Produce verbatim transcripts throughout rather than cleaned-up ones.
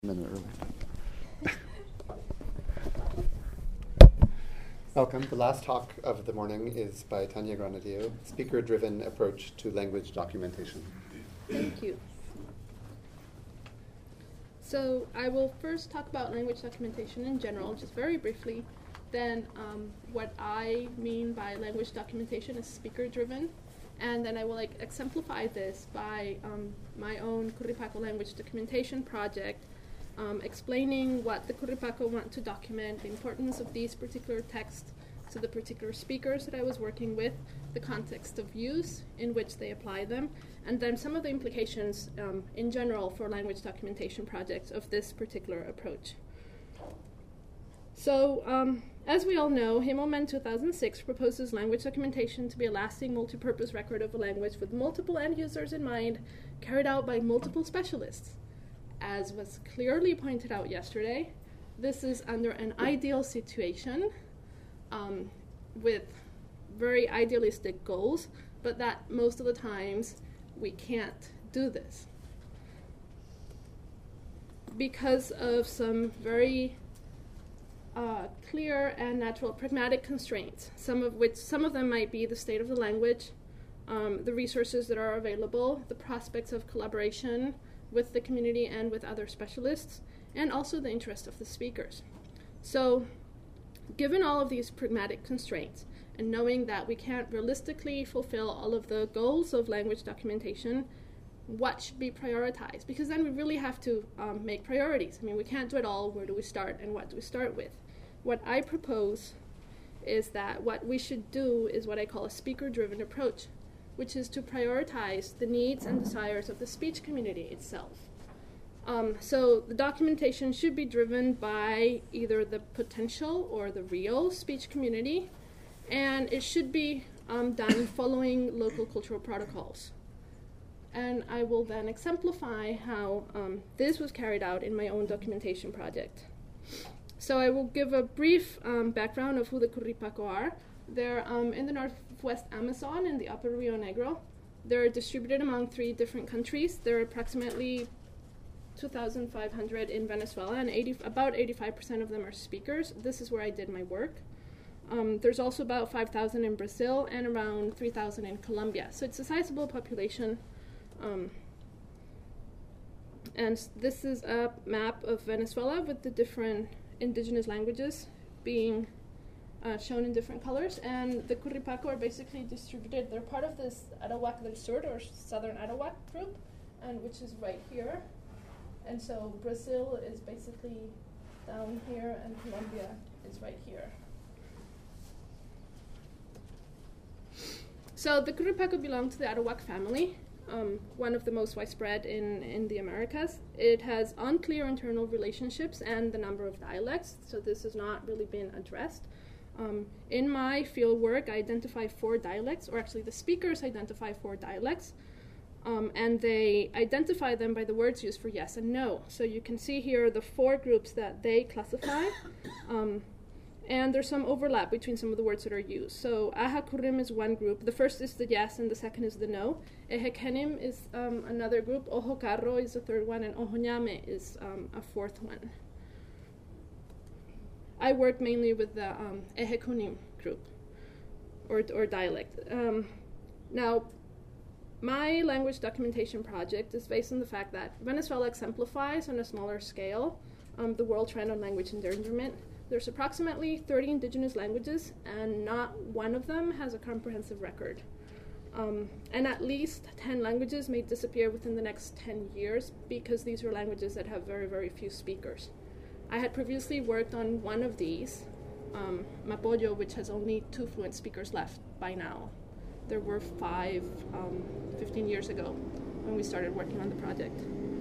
minute early. Welcome. The last talk of the morning is by Tanya Granadillo, Speaker-Driven Approach to Language Documentation. Thank you. So I will first talk about language documentation in general, just very briefly. Then um, what I mean by language documentation is speaker-driven. And then I will like exemplify this by um, my own Curripaco language documentation project, um, explaining what the Curripaco want to document, the importance of these particular texts to the particular speakers that I was working with, the context of use in which they apply them, and then some of the implications um, in general for language documentation projects of this particular approach. So, um, as we all know, Himmelman two thousand six proposes language documentation to be a lasting multi-purpose record of a language with multiple end users in mind, carried out by multiple specialists. As was clearly pointed out yesterday, this is under an ideal situation um, with very idealistic goals, but that most of the times we can't do this because of some very Uh, clear and natural pragmatic constraints, some of which, some of them might be the state of the language, um, the resources that are available, the prospects of collaboration with the community and with other specialists, and also the interest of the speakers. So, given all of these pragmatic constraints, and knowing that we can't realistically fulfill all of the goals of language documentation, what should be prioritized? Because then we really have to um, make priorities. I mean, we can't do it all. Where do we start, and what do we start with? What I propose is that what we should do is what I call a speaker-driven approach, which is to prioritize the needs and desires of the speech community itself. Um, so the documentation should be driven by either the potential or the real speech community, and it should be um, done following local cultural protocols. And I will then exemplify how um, this was carried out in my own documentation project. So I will give a brief um, background of who the Curripaco are. They're um, in the northwest Amazon and the upper Rio Negro. They're distributed among three different countries. There are approximately two thousand five hundred in Venezuela, and eighty, about eighty-five percent of them are speakers. This is where I did my work. Um, there's also about five thousand in Brazil and around three thousand in Colombia. So it's a sizable population. Um, and this is a map of Venezuela with the different indigenous languages being uh, shown in different colors. And the Curripaco are basically distributed. They're part of this Arawak del Sur, or Southern Arawak group, and which is right here. And so Brazil is basically down here, and Colombia is right here. So the Curripaco belong to the Arawak family. Um, one of the most widespread in, in the Americas. It has unclear internal relationships and the number of dialects, so this has not really been addressed. Um, in my field work, I identify four dialects, or actually the speakers identify four dialects, um, and they identify them by the words used for yes and no. So you can see here the four groups that they classify, um, and there's some overlap between some of the words that are used. So Aha Kurim is one group. The first is the yes, and the second is the no. Ehekenim is um, another group. Ojo Carro is the third one, and Ohonyame is um, a fourth one. I work mainly with the um, Ehekunim group, or, or dialect. Um, now, my language documentation project is based on the fact that Venezuela exemplifies on a smaller scale um, the world trend on language endangerment. There's approximately thirty indigenous languages, and not one of them has a comprehensive record. Um, and at least ten languages may disappear within the next ten years because these are languages that have very, very few speakers. I had previously worked on one of these, um, Mapoyo, which has only two fluent speakers left by now. There were five um, fifteen years ago when we started working on the project.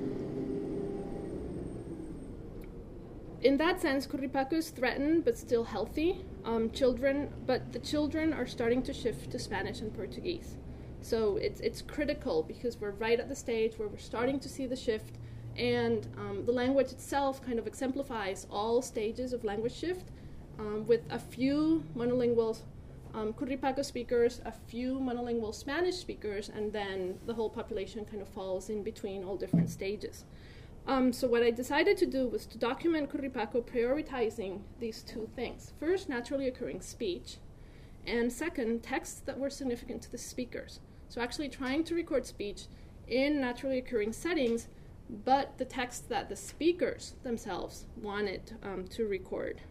In that sense, Curripaco is threatened but still healthy. Um, children, but the children are starting to shift to Spanish and Portuguese. So it's it's critical because we're right at the stage where we're starting to see the shift, and um, the language itself kind of exemplifies all stages of language shift, um, with a few monolingual um, Curripaco speakers, a few monolingual Spanish speakers, and then the whole population kind of falls in between all different stages. Um, so what I decided to do was to document Curripaco prioritizing these two things. First, naturally occurring speech, and second, texts that were significant to the speakers. So actually trying to record speech in naturally occurring settings, but the texts that the speakers themselves wanted um, to record.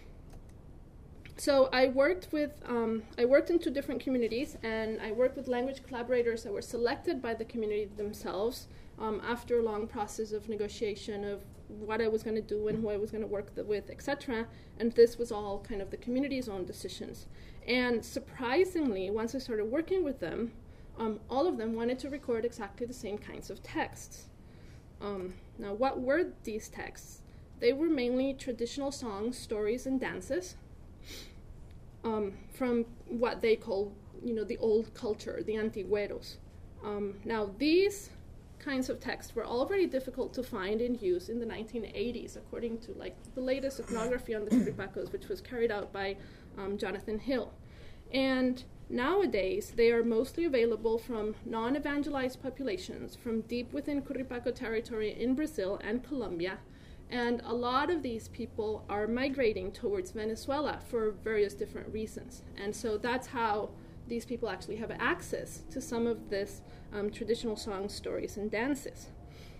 So I worked with, um, I worked in two different communities, and I worked with language collaborators that were selected by the community themselves um, after a long process of negotiation of what I was going to do and who I was going to work th- with, et cetera. And this was all kind of the community's own decisions. And surprisingly, once I started working with them, um, all of them wanted to record exactly the same kinds of texts. Um, now, what were these texts? They were mainly traditional songs, stories, and dances. Um, from what they call, you know, the old culture, the antigueros. Um, now, these kinds of texts were already difficult to find in use in the nineteen eighties, according to like the latest ethnography on the Curripacos, which was carried out by um, Jonathan Hill. And nowadays, they are mostly available from non-evangelized populations from deep within Curripaco territory in Brazil and Colombia. And a lot of these people are migrating towards Venezuela for various different reasons. And so that's how these people actually have access to some of this um, traditional songs, stories, and dances.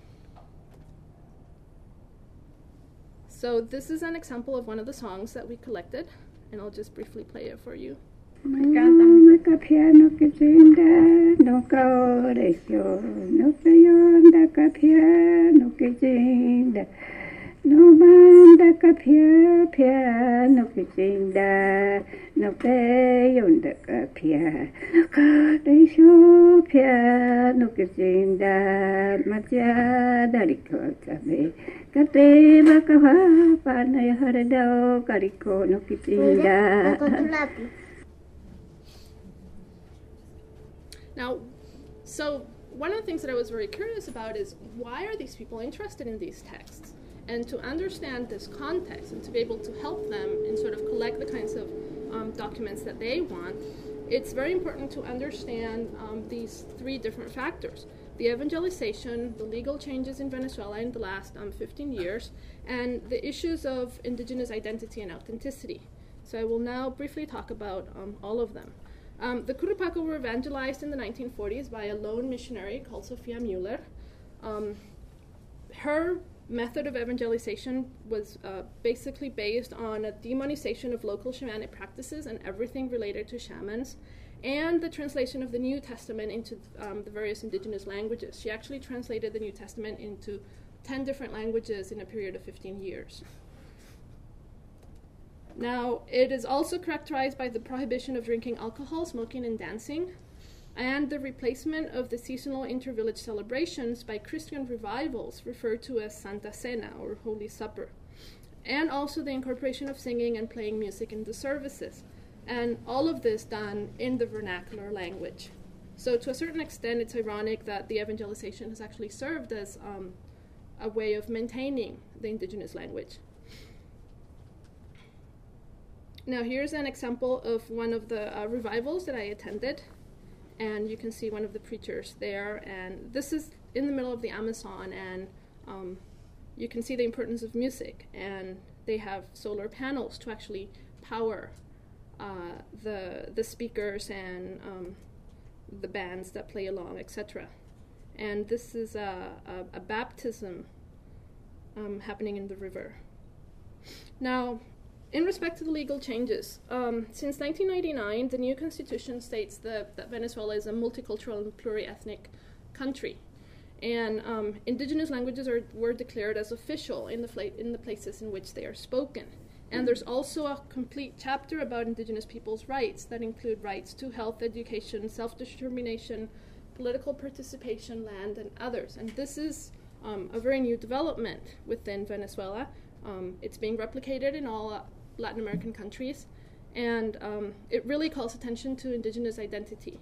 So this is an example of one of the songs that we collected, and I'll just briefly play it for you. No manda kapia pia no kichinda no pe yonda kapia ka de shu pia no kichinda macha dariko tabe kate bakaha pana harado kariko no kichinda. Now, so one of the things that I was very curious about is why are these people interested in these texts? And to understand this context and to be able to help them and sort of collect the kinds of um, documents that they want, it's very important to understand um, these three different factors. The evangelization, the legal changes in Venezuela in the last um, fifteen years, and the issues of indigenous identity and authenticity. So I will now briefly talk about um, all of them. Um, the Curripaco were evangelized in the nineteen forties by a lone missionary called Sofia Müller. Um, her method of evangelization was uh, basically based on a demonization of local shamanic practices and everything related to shamans, and the translation of the New Testament into um, the various indigenous languages. She actually translated the New Testament into ten different languages in a period of fifteen years. Now, it is also characterized by the prohibition of drinking alcohol, smoking, and dancing, and the replacement of the seasonal inter-village celebrations by Christian revivals referred to as Santa Cena, or Holy Supper, and also the incorporation of singing and playing music in the services, and all of this done in the vernacular language. So to a certain extent, it's ironic that the evangelization has actually served as um, a way of maintaining the indigenous language. Now here's an example of one of the uh, revivals that I attended. And you can see one of the preachers there, and this is in the middle of the Amazon, and um, you can see the importance of music, and they have solar panels to actually power uh, the the speakers and um, the bands that play along, et cetera. And this is a, a, a baptism um, happening in the river. Now, in respect to the legal changes, um, since nineteen ninety-nine, the new constitution states that, that Venezuela is a multicultural and pluriethnic country. And um, indigenous languages are, were declared as official in the, fla- in the places in which they are spoken. And there's also a complete chapter about indigenous people's rights that include rights to health, education, self-determination, political participation, land, and others. And this is um, a very new development within Venezuela. Um, it's being replicated in all uh, Latin American countries, and um, it really calls attention to indigenous identity.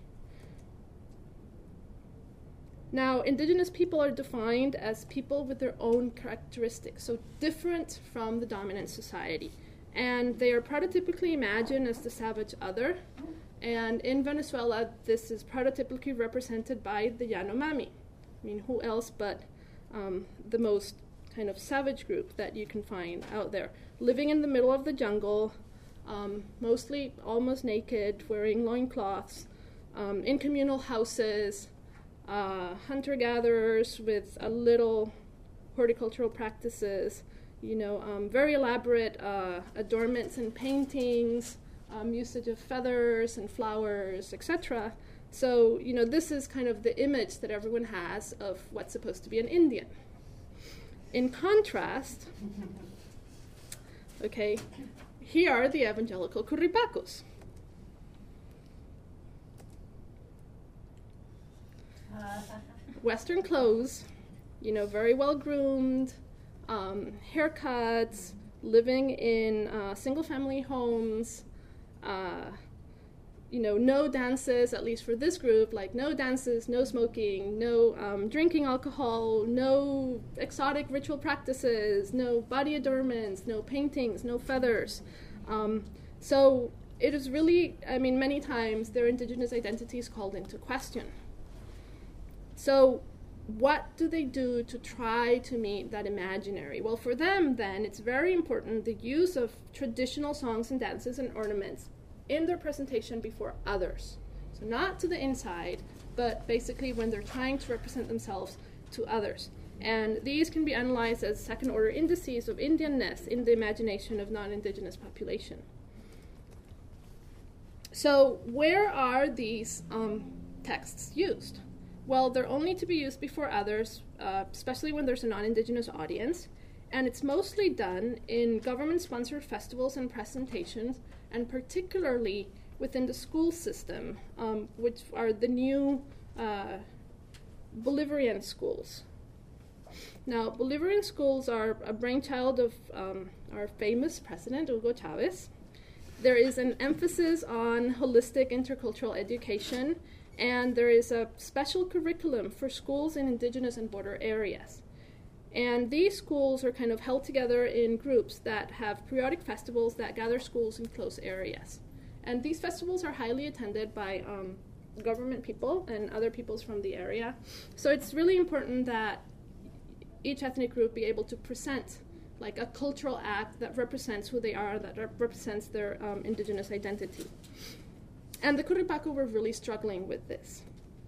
Now, indigenous people are defined as people with their own characteristics, so different from the dominant society. And they are prototypically imagined as the savage other, and in Venezuela, this is prototypically represented by the Yanomami. I mean, who else but um, the most kind of savage group that you can find out there, living in the middle of the jungle, um, mostly almost naked, wearing loincloths, um, in communal houses, uh, hunter-gatherers with a little horticultural practices, you know, um, very elaborate uh, adornments and paintings, um, usage of feathers and flowers, et cetera. So, you know, this is kind of the image that everyone has of what's supposed to be an Indian. In contrast, okay, here are the evangelical Curripacos. Western clothes, you know, very well groomed, um, haircuts, living in uh, single-family homes, uh, you know, no dances, at least for this group, like no dances, no smoking, no um, drinking alcohol, no exotic ritual practices, no body adornments, no paintings, no feathers. Um, so it is really, I mean, many times their indigenous identity is called into question. So what do they do to try to meet that imaginary? Well, for them, then, it's very important the use of traditional songs and dances and ornaments in their presentation before others. So not to the inside, but basically when they're trying to represent themselves to others. And these can be analyzed as second-order indices of Indianness in the imagination of non-indigenous population. So where are these um, texts used? Well, they're only to be used before others, uh, especially when there's a non-indigenous audience, and it's mostly done in government-sponsored festivals and presentations, and particularly within the school system, um, which are the new uh, Bolivarian schools. Now, Bolivarian schools are a brainchild of um, our famous president, Hugo Chavez. There is an emphasis on holistic intercultural education, and there is a special curriculum for schools in indigenous and border areas. And these schools are kind of held together in groups that have periodic festivals that gather schools in close areas. And these festivals are highly attended by um, government people and other peoples from the area. So it's really important that each ethnic group be able to present like a cultural act that represents who they are, that rep- represents their um, indigenous identity. And the Curripaco were really struggling with this.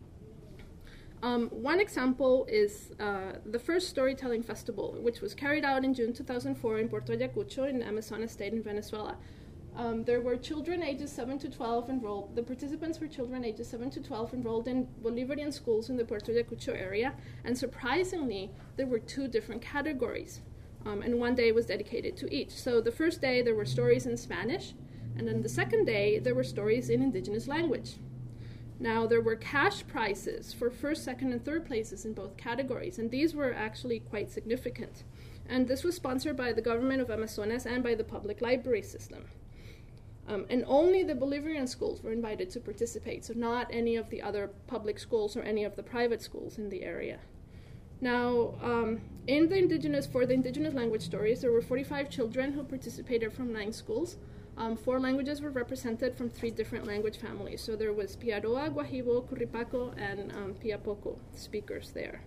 Um, one example is uh, the first storytelling festival, which was carried out in June two thousand four in Puerto Ayacucho in Amazonas State in Venezuela. Um, there were children ages seven to twelve enrolled. The participants were children ages seven to twelve enrolled in Bolivarian schools in the Puerto Ayacucho area. And surprisingly, there were two different categories. Um, and one day was dedicated to each. So the first day, there were stories in Spanish. And then the second day, there were stories in indigenous language. Now, there were cash prizes for first, second, and third places in both categories, and these were actually quite significant. And this was sponsored by the government of Amazonas and by the public library system. Um, and only the Bolivarian schools were invited to participate, so not any of the other public schools or any of the private schools in the area. Now, um, in the indigenous, for the indigenous language stories, there were forty-five children who participated from nine schools. Um, four languages were represented from three different language families. So there was Piaroa, Guahibo, Curripaco, and um, Piapoco speakers there.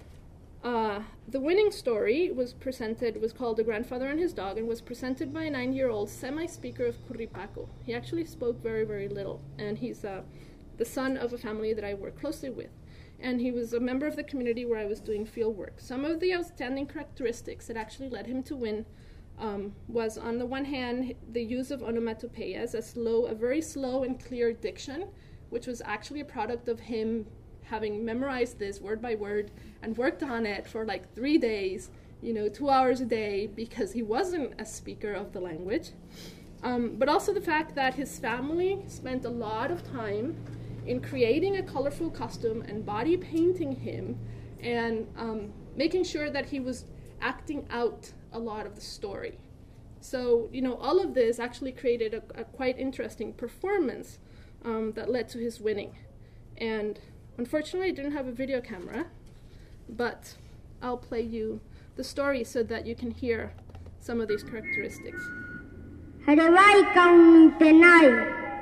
Uh, the winning story was presented, was called The Grandfather and His Dog, and was presented by a nine-year-old semi-speaker of Curripaco. He actually spoke very, very little, and he's uh, the son of a family that I work closely with. And he was a member of the community where I was doing field work. Some of the outstanding characteristics that actually led him to win Um, was, on the one hand, the use of onomatopoeias, a slow, a very slow and clear diction, which was actually a product of him having memorized this word by word and worked on it for like three days, you know, two hours a day, because he wasn't a speaker of the language. Um, but also the fact that his family spent a lot of time in creating a colorful costume and body painting him and um, making sure that he was acting out a lot of the story. So, you know, all of this actually created a, a quite interesting performance um, that led to his winning. And unfortunately, I didn't have a video camera, but I'll play you the story so that you can hear some of these characteristics. Harewai kaung tenai,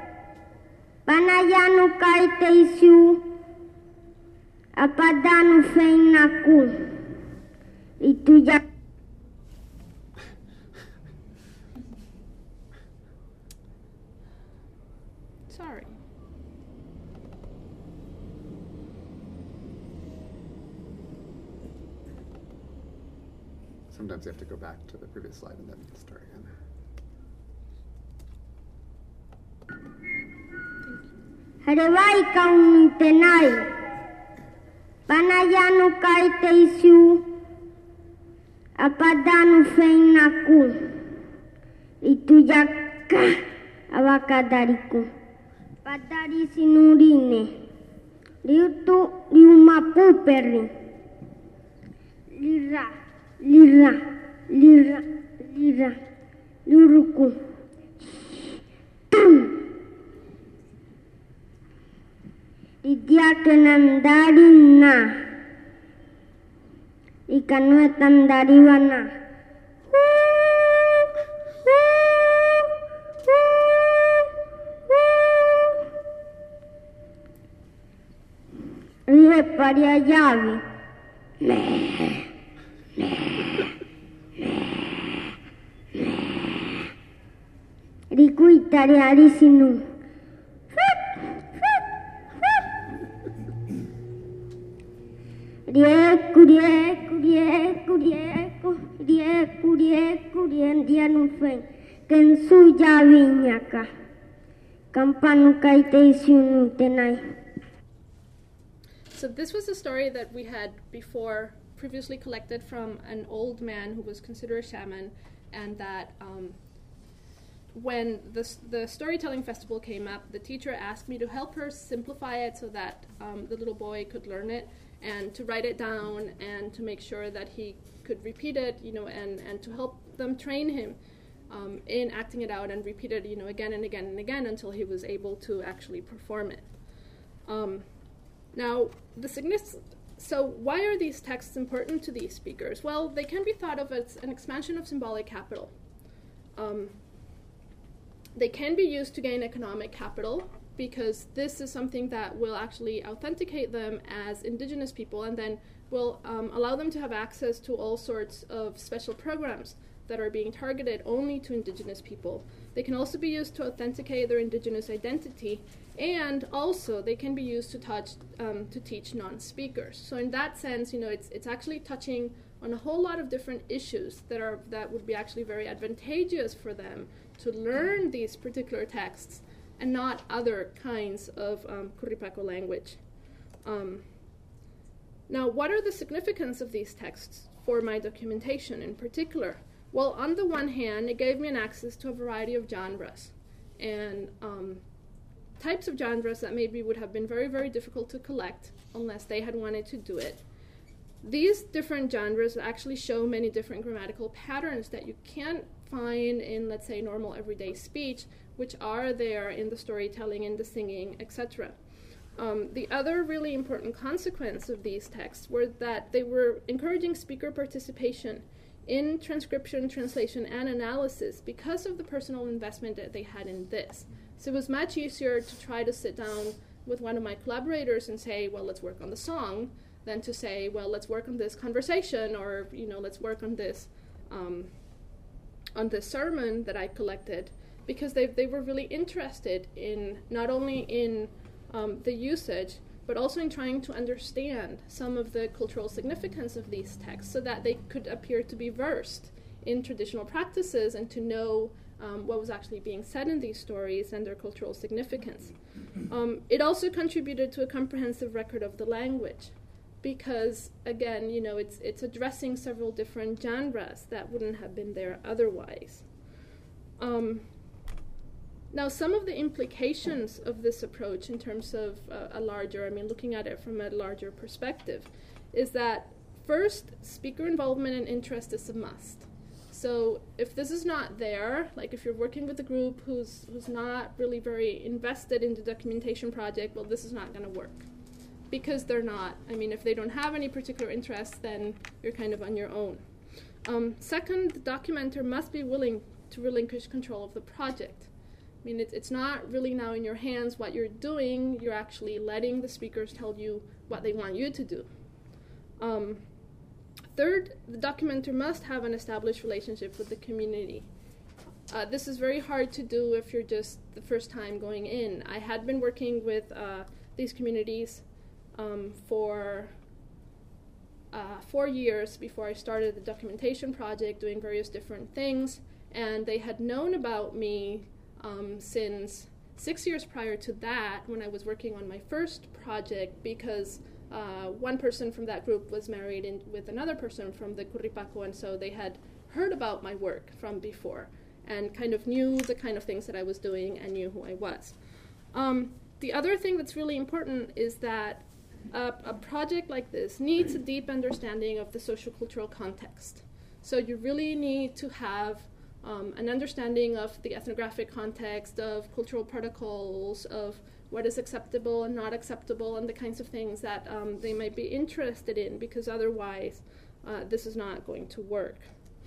panayanu kai teisu, apadanu feinaku, itu ya. sorry. Sometimes you have to go back to the previous slide and then start again. Harewai kaung tenai. Panayanu kai teisu. Apadanu feinaku. Itu jaka awakadariku. Padari sinurine. Liutu liumapu perri. Lira. Lira, lira, lira, luruku. Tum. Idiakenan dari na. Ikanuetan dari wana. Rie paria yavi. Meh. Rikuitari arisinu. Rieku, rieku, rieku, rieku, rieku, rieku, riendianu fen. Kensu javiñaka. Kampanu kaiteisiunu tenai. So this was a story that we had before previously collected from an old man who was considered a shaman, and that um, when the, the storytelling festival came up, the teacher asked me to help her simplify it so that um, the little boy could learn it, and to write it down, and to make sure that he could repeat it, you know, and, and to help them train him um, in acting it out and repeat it, you know, again and again and again until he was able to actually perform it. Um, now, the significance. So why are these texts important to these speakers? Well, they can be thought of as an expansion of symbolic capital. Um, they can be used to gain economic capital because this is something that will actually authenticate them as indigenous people and then will um, allow them to have access to all sorts of special programs that are being targeted only to indigenous people. They can also be used to authenticate their indigenous identity, and also they can be used to touch um, to teach non-speakers. So in that sense, you know, it's it's actually touching on a whole lot of different issues that are that would be actually very advantageous for them to learn these particular texts and not other kinds of um, Quripaqa language. Um, now, what are the significance of these texts for my documentation in particular? Well, on the one hand, it gave me an access to a variety of genres and um, types of genres that maybe would have been very, very difficult to collect unless they had wanted to do it. These different genres actually show many different grammatical patterns that you can't find in, let's say, normal everyday speech, which are there in the storytelling, in the singing, et cetera. Um, the other really important consequence of these texts were that they were encouraging speaker participation in transcription, translation, and analysis because of the personal investment that they had in this. So it was much easier to try to sit down with one of my collaborators and say, well, let's work on the song, than to say, well, let's work on this conversation, or, you know, let's work on this um, on this sermon that I collected, because they they were really interested in not only in um, the usage, but also in trying to understand some of the cultural significance of these texts so that they could appear to be versed in traditional practices and to know um, what was actually being said in these stories and their cultural significance. Um, it also contributed to a comprehensive record of the language because, again, you know, it's, it's addressing several different genres that wouldn't have been there otherwise. Um, Now, some of the implications of this approach in terms of uh, a larger, I mean, looking at it from a larger perspective, is that first, speaker involvement and interest is a must. So if this is not there, like if you're working with a group who's, who's not really very invested in the documentation project, well, this is not going to work. Because they're not. I mean, if they don't have any particular interest, then you're kind of on your own. Um, second, the documenter must be willing to relinquish control of the project. I mean, it, it's not really now in your hands what you're doing. You're actually letting the speakers tell you what they want you to do. Um, third, the documenter must have an established relationship with the community. uh, this is very hard to do if you're just the first time going in. I had been working with uh, these communities um, for uh, four years before I started the documentation project, doing various different things, and they had known about me um, since six years prior to that, when I was working on my first project, because uh, one person from that group was married in, with another person from the Curripaco, and so they had heard about my work from before and kind of knew the kind of things that I was doing and knew who I was. Um, the other thing that's really important is that a, a project like this needs a deep understanding of the sociocultural context. So you really need to have um, an understanding of the ethnographic context, of cultural protocols, of what is acceptable and not acceptable, and the kinds of things that um, they might be interested in, because otherwise uh, this is not going to work.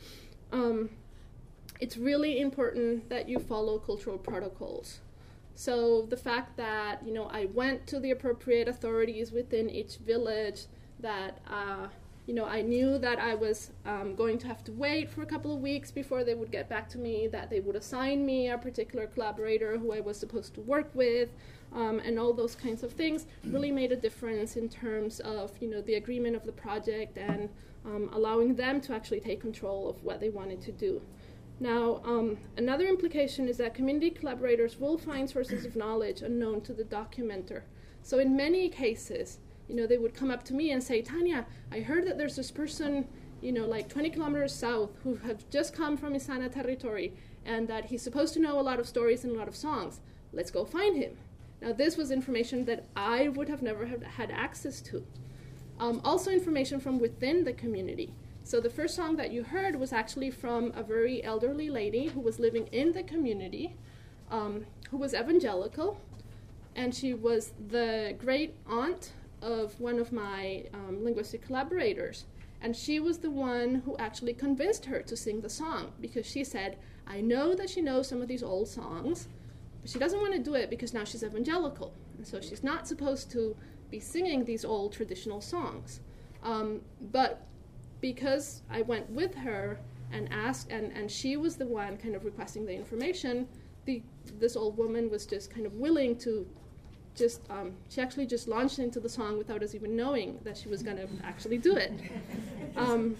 Um, it's really important that you follow cultural protocols. So the fact that, you know, I went to the appropriate authorities within each village, that, uh, you know, I knew that I was um, going to have to wait for a couple of weeks before they would get back to me, that they would assign me a particular collaborator who I was supposed to work with, um, and all those kinds of things really made a difference in terms of, you know, the agreement of the project and um, allowing them to actually take control of what they wanted to do. Now, um, another implication is that community collaborators will find sources of knowledge unknown to the documenter. So in many cases, you know, they would come up to me and say, Tanya, I heard that there's this person, you know, like twenty kilometers south who have just come from Isana territory, and that he's supposed to know a lot of stories and a lot of songs. Let's go find him. Now, this was information that I would have never have had access to. Um, also information from within the community. So the first song that you heard was actually from a very elderly lady who was living in the community, um, who was evangelical, and she was the great aunt of one of my um, linguistic collaborators. And she was the one who actually convinced her to sing the song, because she said, I know that she knows some of these old songs, but she doesn't want to do it because now she's evangelical. And so she's not supposed to be singing these old traditional songs. Um, but because I went with her and asked, and, and she was the one kind of requesting the information, the, this old woman was just kind of willing to just, um, she actually just launched into the song without us even knowing that she was going to actually do it. Um,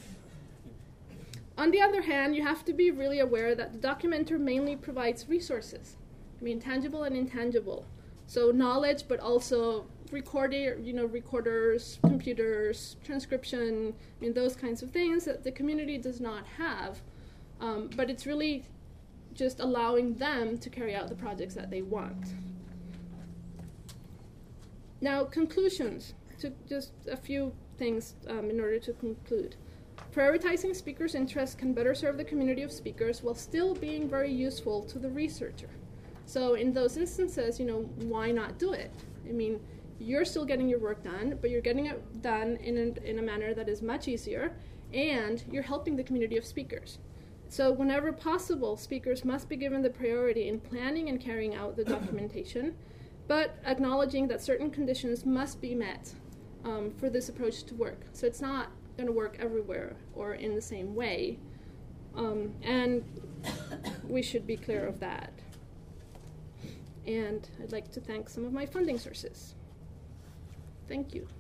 on the other hand, you have to be really aware that the documenter mainly provides resources. I mean, tangible and intangible. So knowledge, but also recording, you know, recorders, computers, transcription, I mean, those kinds of things that the community does not have. Um, but it's really just allowing them to carry out the projects that they want. Now, conclusions. To just a few things um, in order to conclude. Prioritizing speakers' interests can better serve the community of speakers while still being very useful to the researcher. So in those instances, you know, why not do it? I mean, you're still getting your work done, but you're getting it done in a, in a manner that is much easier, and you're helping the community of speakers. So whenever possible, speakers must be given the priority in planning and carrying out the documentation, but acknowledging that certain conditions must be met um, for this approach to work. So it's not going to work everywhere or in the same way, um, and we should be clear of that. And I'd like to thank some of my funding sources. Thank you.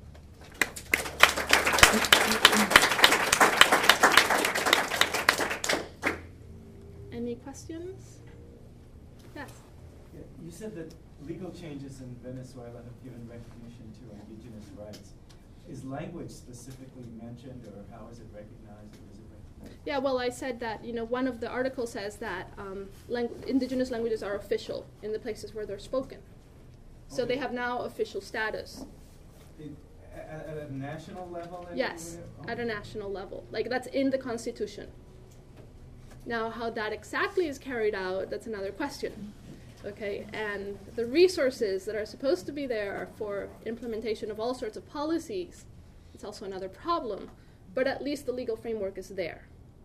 Any questions? Yes. Yeah, you said that legal changes in Venezuela have given recognition to indigenous rights. Is language specifically mentioned, or how is it recognized, or is it recognized? Yeah, well, I said that, you know, one of the articles says that um, lang- indigenous languages are official in the places where they're spoken. So okay. They have now official status. It, at, at a national level? Yes, okay. At a national level. Like, that's in the Constitution. Now, how that exactly is carried out, that's another question. Okay, and the resources that are supposed to be there for implementation of all sorts of policies, it's also another problem. But at least the legal framework is there.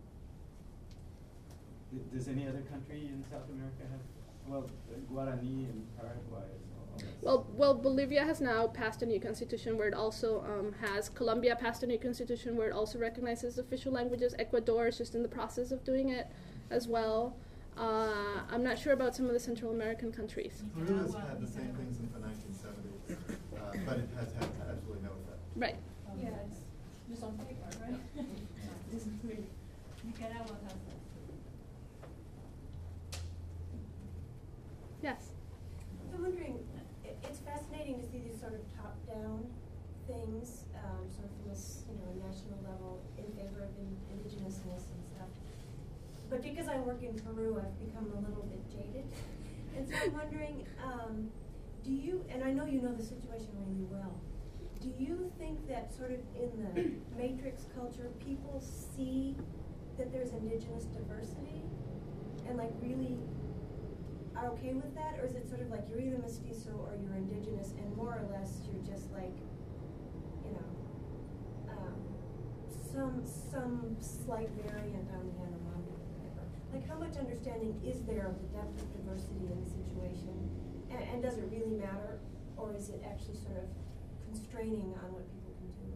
Does any other country in South America have, well, Guarani and Paraguay? Well, well, Bolivia has now passed a new constitution where it also um, has, Colombia passed a new constitution where it also recognizes official languages. Ecuador is just in the process of doing it as well. Uh, I'm not sure about some of the Central American countries. Peru has had the same thing since the nineteen seventies, uh, but it has had absolutely no effect. Right. Yeah, it's just on paper, right? It isn't real. Nicaragua has that. Yes. I'm wondering, it, it's fascinating to see these sort of top-down things, um, sort of from this, you know, national level in favor of in, indigenousness and stuff. But because I work in Peru, I've become a little bit jaded. And so I'm wondering, um, do you, and I know you know the situation really well, do you think that sort of in the matrix culture, people see that there's indigenous diversity and like really are okay with that? Or is it sort of like you're either mestizo or you're indigenous and more or less you're just like, you know, um, some some slight variant on the Yanomami or whatever? Like how much understanding is there of the depth of diversity in the situation? And, and does it really matter? Or is it actually sort of constraining on what people can do?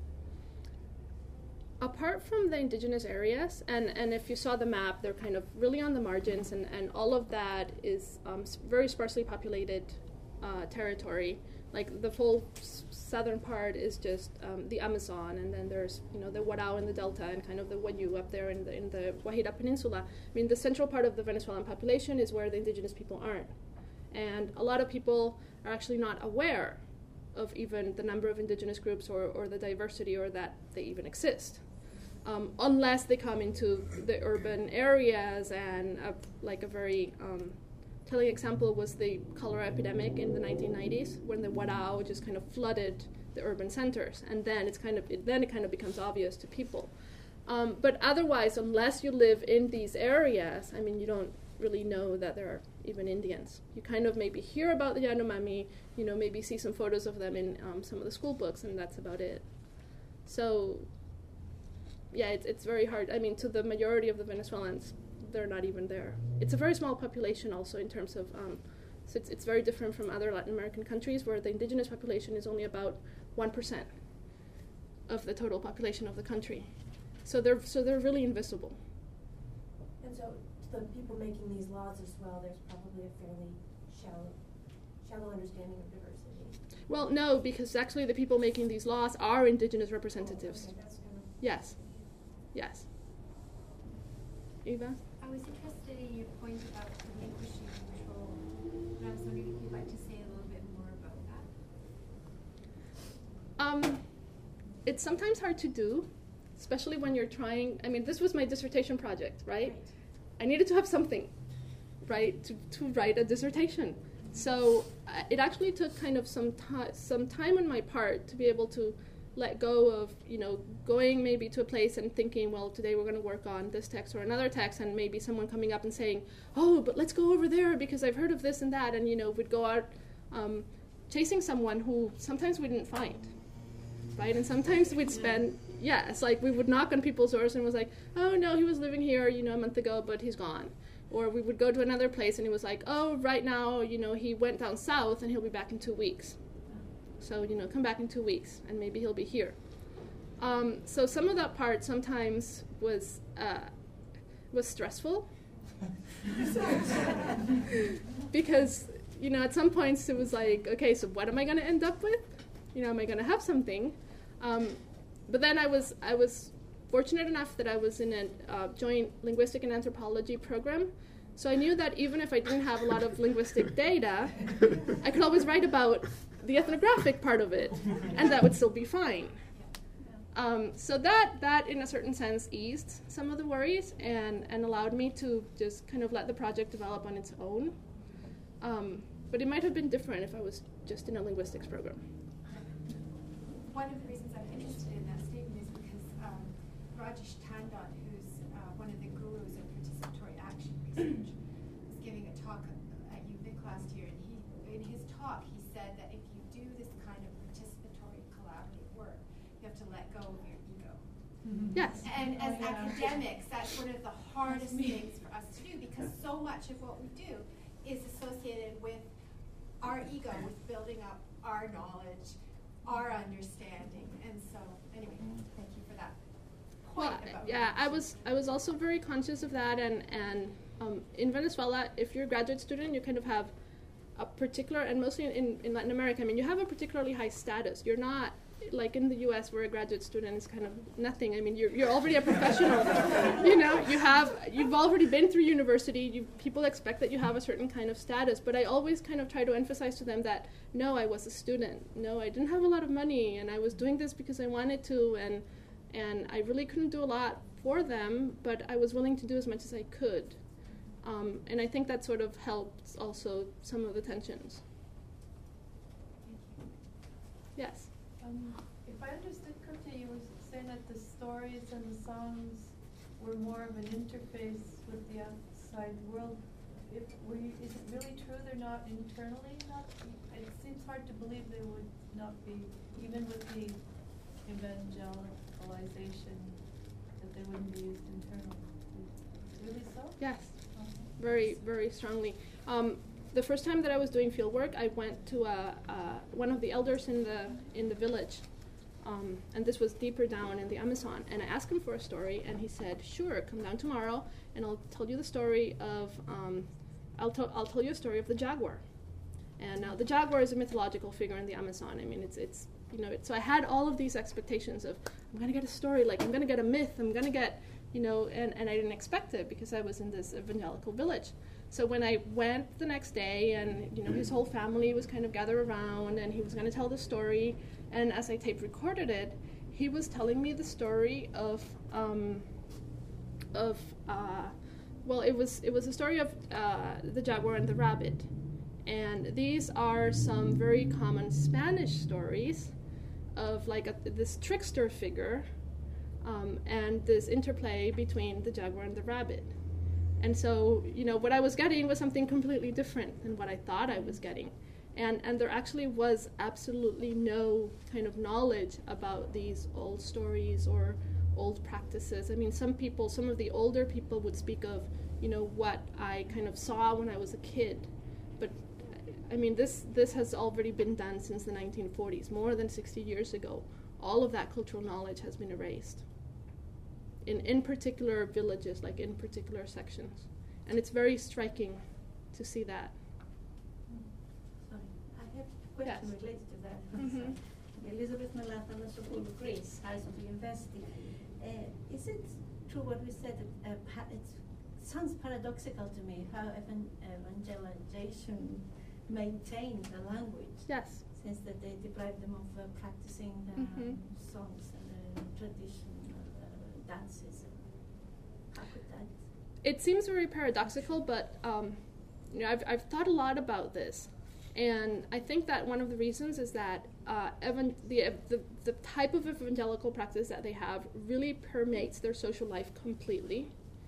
Apart from the indigenous areas, and, and if you saw the map, they're kind of really on the margins, and, and all of that is um, s- very sparsely populated uh, territory. Like the full s- southern part is just um, the Amazon, and then there's you know the Warao in the Delta, and kind of the Wayuu up there in the in the Guajira Peninsula. I mean, the central part of the Venezuelan population is where the indigenous people aren't, and a lot of people are actually not aware of even the number of indigenous groups or, or the diversity or that they even exist. Um, unless they come into the urban areas, and a, like a very um, telling example was the cholera epidemic in the nineteen nineties, when the Warao just kind of flooded the urban centers, and then it's kind of it, then it kind of becomes obvious to people. Um, but otherwise, unless you live in these areas, I mean, you don't really know that there are even Indians. You kind of maybe hear about the Yanomami, you know, maybe see some photos of them in um, some of the school books, and that's about it. So. Yeah, it's it's very hard. I mean, to the majority of the Venezuelans, they're not even there. It's a very small population also in terms of, um, so it's, it's very different from other Latin American countries where the indigenous population is only about one percent of the total population of the country. So they're so they're really invisible. And so to the people making these laws as well, there's probably a fairly shallow, shallow understanding of diversity. Well, no, because actually the people making these laws are indigenous representatives. Oh, okay, that's kind of Yes. Yes. Eva? I was interested in your point about relinquishing control, and I was wondering if you'd like to say a little bit more about that. Um, it's sometimes hard to do, especially when you're trying. I mean, this was my dissertation project, right? Right. I needed to have something, right, to, to write a dissertation. So uh, it actually took kind of some, ti- some time on my part to be able to let go of, you know, going maybe to a place and thinking, well, today we're going to work on this text or another text, and maybe someone coming up and saying, oh, but let's go over there because I've heard of this and that, and, you know, we'd go out um, chasing someone who sometimes we didn't find, right? And sometimes we'd spend, yeah, it's like we would knock on people's doors and was like, oh, no, he was living here, you know, a month ago, but he's gone. Or we would go to another place and it was like, oh, right now, you know, he went down south and he'll be back in two weeks. So, you know, come back in two weeks, and maybe he'll be here. Um, so some of that part sometimes was uh, was stressful. Because, you know, at some points it was like, okay, so what am I going to end up with? You know, am I going to have something? Um, but then I was I was fortunate enough that I was in a uh, joint linguistic and anthropology program. So I knew that even if I didn't have a lot of linguistic data, I could always write about the ethnographic part of it, and that would still be fine. Um, so that, that, in a certain sense, eased some of the worries and, and allowed me to just kind of let the project develop on its own. Um, but it might have been different if I was just in a linguistics program. One of the reasons I'm interested in that statement is because um, Rajesh Tandon, who's uh, one of the gurus of participatory action research, was giving a talk at U V I C last year, and he, in his talk, he said that if you do this kind of participatory collaborative work, you have to let go of your ego. Mm-hmm. Yes. And as Oh, yeah. academics, that's one of the hardest things for us to do, because so much of what we do is associated with our ego, with building up our knowledge, our understanding. And so, anyway, thank you for that point Well, about yeah, I was I was also very conscious of that, and and Um, in Venezuela, if you're a graduate student, you kind of have a particular, and mostly in, in Latin America, I mean, you have a particularly high status. You're not like in the U S where a graduate student is kind of nothing. I mean, you're you're already a professional. You know, you have you've already been through university. You, people expect that you have a certain kind of status. But I always kind of try to emphasize to them that no, I was a student. No, I didn't have a lot of money, and I was doing this because I wanted to, and and I really couldn't do a lot for them, but I was willing to do as much as I could. Um, and I think that sort of helps also some of the tensions. Yes. Um, if I understood correctly, you were saying that the stories and the songs were more of an interface with the outside world. If, were you, is it really true they're not internally not? It seems hard to believe they would not be, even with the evangelicalization, that they wouldn't be used internally. Really so? Yes. Uh-huh. Very, very strongly. Um, the first time that I was doing field work, I went to uh, uh, one of the elders in the in the village, um, and this was deeper down in the Amazon. And I asked him for a story, and he said, "Sure, come down tomorrow, and I'll tell you the story of um, I'll tell I'll tell you a story of the jaguar." And now the jaguar is a mythological figure in the Amazon. I mean, it's it's you know. It, so I had all of these expectations of I'm gonna get a story, like I'm gonna get a myth, I'm gonna get you know, and, and I didn't expect it because I was in this evangelical village. So when I went the next day, and you know, his whole family was kind of gathered around, and he was going to tell the story, and as I tape recorded it, he was telling me the story of, um, of, uh, well, it was it was a story of uh, the jaguar and the rabbit, and these are some very common Spanish stories of like a, this trickster figure. Um, and this interplay between the jaguar and the rabbit. And so, you know, what I was getting was something completely different than what I thought I was getting. And and there actually was absolutely no kind of knowledge about these old stories or old practices. I mean, some people, some of the older people would speak of, you know, what I kind of saw when I was a kid. But, I mean, this, this has already been done since the nineteen forties, more than sixty years ago. All of that cultural knowledge has been erased. In, in particular villages, like in particular sections. And it's very striking to see that. Sorry, I have a question Yes. related to that. Mm-hmm. Elizabeth Melathan, School of Greece, Harrison University. Uh, is it true what we said? That, uh, pa- it sounds paradoxical to me how evan- evangelization maintained the language. Yes. Since that they deprived them of uh, practicing the Mhm. songs and the traditional uh, dances. How could that? It seems very paradoxical, but um, you know, I've, I've thought a lot about this. And I think that one of the reasons is that uh, evan- the, the, the type of evangelical practice that they have really permeates their social life completely.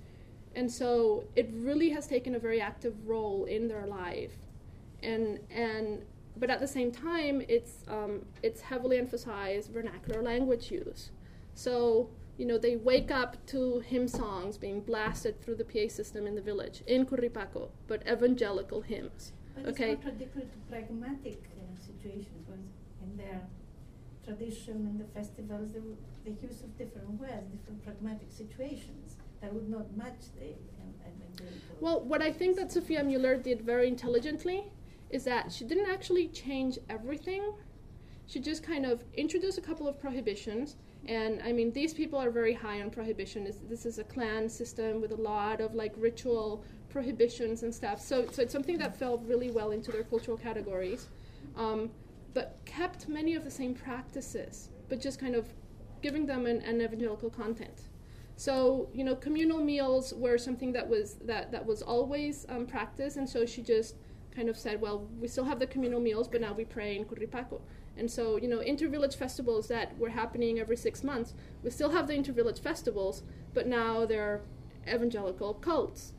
And so it really has taken a very active role in their life. And and but at the same time, it's um, it's heavily emphasized vernacular language use. So, you know, they wake up to hymn songs being blasted through the P A system in the village, in Curripaco, but evangelical hymns. But Okay. it's contradictory to pragmatic uh, situations, when in their tradition and the festivals, the, the use of different words, different pragmatic situations that would not match the um, evangelical. Well, what I think that Sophia Mueller did very intelligently is that she didn't actually change everything. She just kind of introduced a couple of prohibitions. And I mean, these people are very high on prohibition. This, this is a clan system with a lot of like ritual prohibitions and stuff. So, so it's something that fell really well into their cultural categories, um, but kept many of the same practices, but just kind of giving them an, an evangelical content. So, you know, communal meals were something that was that, that was always um, practiced, and so she just kind of said, well, we still have the communal meals, but now we pray in Curripaco. And so, you know, inter-village festivals that were happening every six months, we still have the inter-village festivals, but now they're evangelical cults,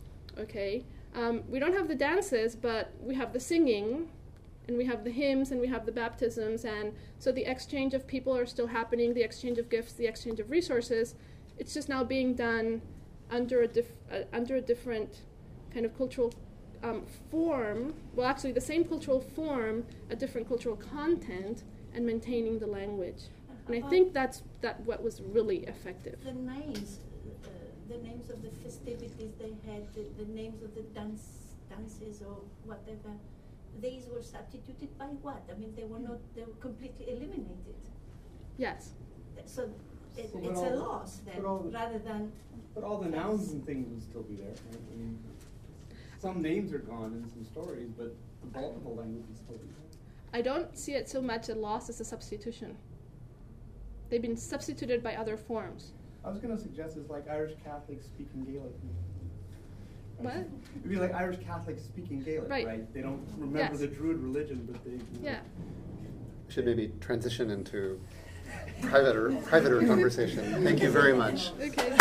okay? Um, we don't have the dances, but we have the singing, and we have the hymns, and we have the baptisms, and so the exchange of people are still happening, the exchange of gifts, the exchange of resources. It's just now being done under a, dif- uh, under a different kind of cultural Um, form, well actually the same cultural form, a different cultural content, and maintaining the language. And I think that's that what was really effective. The names uh, the names of the festivities they had, the, the names of the dance dances or whatever, these were substituted by what? I mean, they were not, they were completely eliminated. Yes. So it, So, but it's all- a loss then, but all the- rather than. But all the nouns and things would still be there, right? I mean, some names are gone in some stories, but the bulk of the language would still be there. I don't see it so much a loss as a substitution. They've been substituted by other forms. I was gonna suggest it's like Irish Catholics speaking Gaelic. What? It'd be like Irish Catholics speaking Gaelic, Right. right? They don't remember Yes. the Druid religion, but they. You know. Yeah. Should maybe transition into privater, privater conversation. Thank you very much. Okay.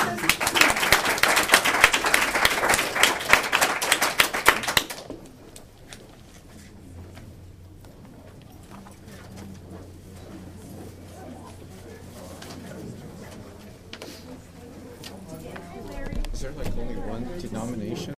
Is there like only one denomination?